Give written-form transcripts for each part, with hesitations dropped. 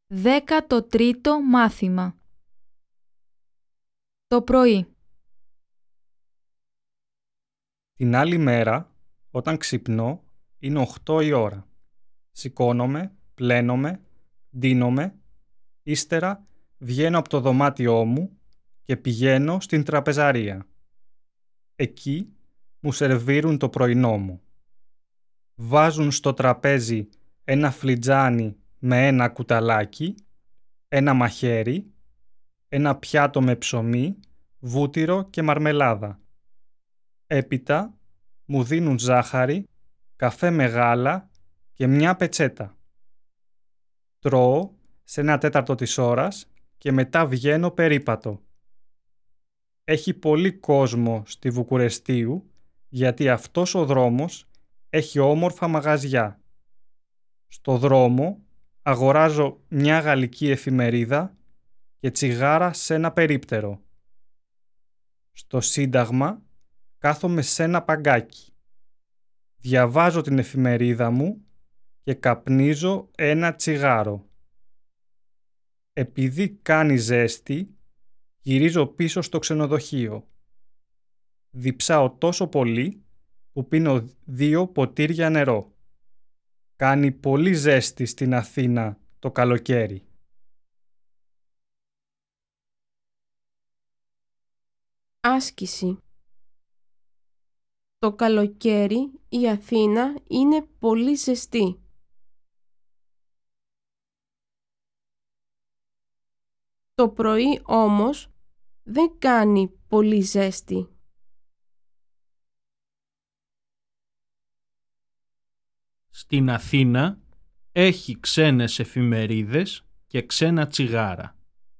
13ο μάθημα. Το πρωί. Την άλλη μέρα, όταν ξυπνώ, είναι 8 η ώρα. Σηκώνομαι, πλένομαι, ντύνομαι, ύστερα βγαίνω από το δωμάτιό μου και πηγαίνω στην τραπεζαρία. Εκεί μου σερβίρουν το πρωινό μου. Βάζουν στο τραπέζι ένα φλιτζάνι με ένα κουταλάκι, ένα μαχαίρι, ένα πιάτο με ψωμί, βούτυρο και μαρμελάδα. Έπειτα μου δίνουν ζάχαρη, καφέ με γάλα και μια πετσέτα. Τρώω σε 1/4 της ώρας και μετά βγαίνω περίπατο. Έχει πολύ κόσμο στη Βουκουρεστίου γιατί αυτός ο δρόμος έχει όμορφα μαγαζιά. Στο δρόμο αγοράζω μια γαλλική εφημερίδα και τσιγάρα σε ένα περίπτερο. Στο Σύνταγμα κάθομαι σε ένα παγκάκι. Διαβάζω την εφημερίδα μου και καπνίζω ένα τσιγάρο. Επειδή κάνει ζέστη, γυρίζω πίσω στο ξενοδοχείο. Διψάω τόσο πολύ που πίνω 2 ποτήρια νερό. Κάνει πολύ ζέστη στην Αθήνα το καλοκαίρι. Άσκηση. Το καλοκαίρι η Αθήνα είναι πολύ ζεστή. Το πρωί όμως δεν κάνει πολύ ζέστη. Στην Αθήνα έχει ξένες εφημερίδες και ξένα τσιγάρα.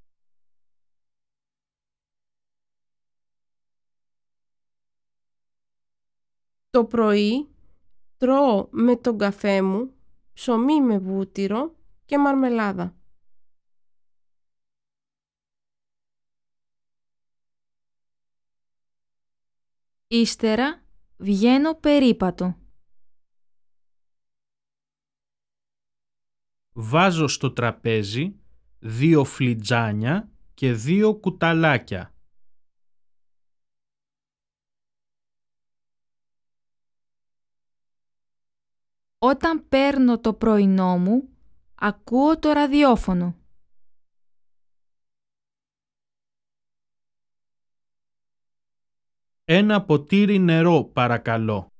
Το πρωί τρώω με τον καφέ μου ψωμί με βούτυρο και μαρμελάδα. Ύστερα βγαίνω περίπατο. Βάζω στο τραπέζι 2 φλιτζάνια και 2 κουταλάκια. Όταν παίρνω το πρωινό μου, ακούω το ραδιόφωνο. Ένα ποτήρι νερό παρακαλώ.